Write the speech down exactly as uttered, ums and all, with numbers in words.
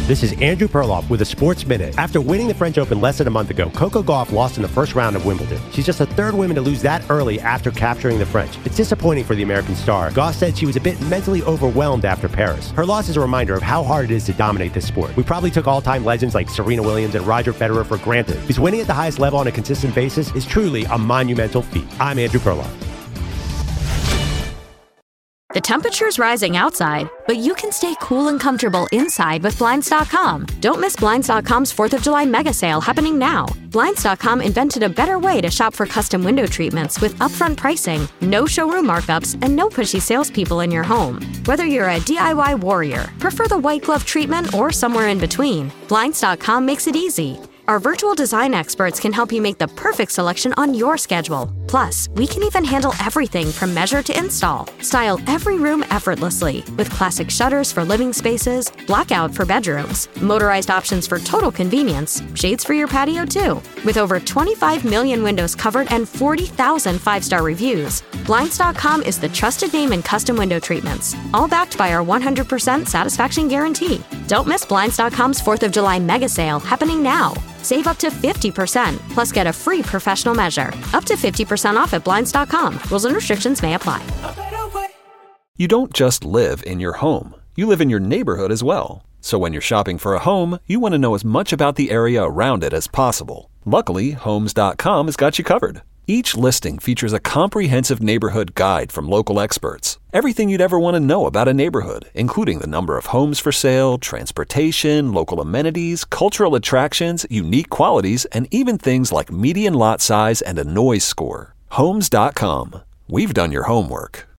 This is Andrew Perloff with a Sports Minute. After winning the French Open less than a month ago, Coco Gauff lost in the first round of Wimbledon. She's just the third woman to lose that early after capturing the French. It's disappointing for the American star. Gauff said she was a bit mentally overwhelmed after Paris. Her loss is a reminder of how hard it is to dominate this sport. We probably took all-time legends like Serena Williams and Roger Federer for granted, because winning at the highest level on a consistent basis is truly a monumental feat. I'm Andrew Perloff. The temperature's rising outside, but you can stay cool and comfortable inside with Blinds dot com. Don't miss Blinds dot com's fourth of July mega sale happening now. Blinds dot com invented a better way to shop for custom window treatments with upfront pricing, no showroom markups, and no pushy salespeople in your home. Whether you're a D I Y warrior, prefer the white glove treatment, or somewhere in between, Blinds dot com makes it easy. Our virtual design experts can help you make the perfect selection on your schedule. Plus, we can even handle everything from measure to install. Style every room effortlessly with classic shutters for living spaces, blackout for bedrooms, motorized options for total convenience, shades for your patio too. With over twenty-five million windows covered and forty thousand five-star reviews, Blinds dot com is the trusted name in custom window treatments, all backed by our one hundred percent satisfaction guarantee. Don't miss Blinds dot com's fourth of July mega sale happening now. Save up to fifty percent, plus get a free professional measure. Up to fifty percent off at Blinds dot com. Rules and restrictions may apply. You don't just live in your home. You live in your neighborhood as well. So when you're shopping for a home, you want to know as much about the area around it as possible. Luckily, Homes dot com has got you covered. Each listing features a comprehensive neighborhood guide from local experts. Everything you'd ever want to know about a neighborhood, including the number of homes for sale, transportation, local amenities, cultural attractions, unique qualities, and even things like median lot size and a noise score. Homes dot com. We've done your homework.